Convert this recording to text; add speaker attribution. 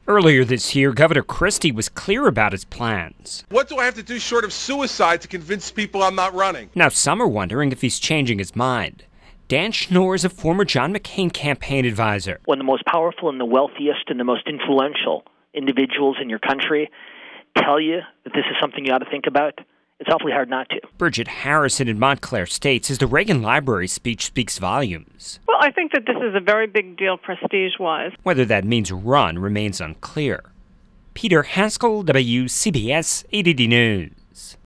Speaker 1: Earlier this year, Governor Christie was clear about his plans.
Speaker 2: What do I have to do short of suicide to convince people I'm not running?
Speaker 1: Now some are wondering if he's changing his mind. Dan Schnorr is a former John McCain campaign advisor.
Speaker 3: When the most powerful and the wealthiest and the most influential individuals in your country tell you that this is something you ought to think about, it's awfully hard not to.
Speaker 1: Bridget Harrison in Montclair State says the Reagan Library speech speaks volumes.
Speaker 4: Well, I think that this is a very big deal prestige-wise.
Speaker 1: Whether that means run remains unclear. Peter Haskell, WCBS 880 News.